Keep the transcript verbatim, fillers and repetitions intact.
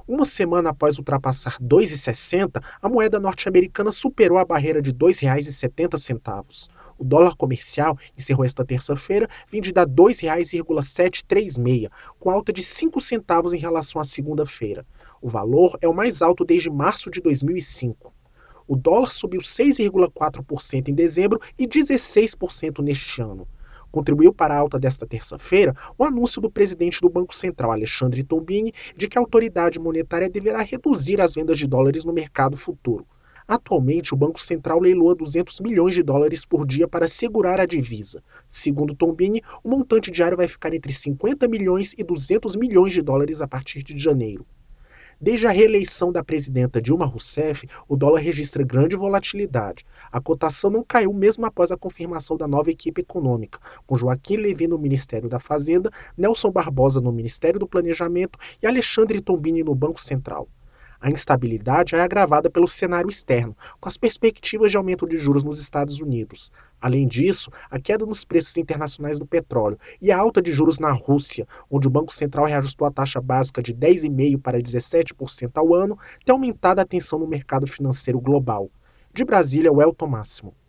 Uma semana após ultrapassar dois reais e sessenta centavos, a moeda norte-americana superou a barreira de dois reais e setenta centavos. O dólar comercial encerrou esta terça-feira vendido a dois reais e setecentos e trinta e seis, com alta de cinco centavos em relação à segunda-feira. O valor é o mais alto desde março de dois mil e cinco. O dólar subiu seis vírgula quatro por cento em dezembro e dezesseis por cento neste ano. Contribuiu para a alta desta terça-feira o anúncio do presidente do Banco Central, Alexandre Tombini, de que a autoridade monetária deverá reduzir as vendas de dólares no mercado futuro. Atualmente, o Banco Central leiloa duzentos milhões de dólares por dia para segurar a divisa. Segundo Tombini, o montante diário vai ficar entre cinquenta milhões e duzentos milhões de dólares a partir de janeiro. Desde a reeleição da presidenta Dilma Rousseff, o dólar registra grande volatilidade. A cotação não caiu mesmo após a confirmação da nova equipe econômica, com Joaquim Levy no Ministério da Fazenda, Nelson Barbosa no Ministério do Planejamento e Alexandre Tombini no Banco Central. A instabilidade é agravada pelo cenário externo, com as perspectivas de aumento de juros nos Estados Unidos. Além disso, a queda nos preços internacionais do petróleo e a alta de juros na Rússia, onde o Banco Central reajustou a taxa básica de dez vírgula cinco por cento para dezessete por cento ao ano, tem aumentado a tensão no mercado financeiro global. De Brasília, Welton Máximo.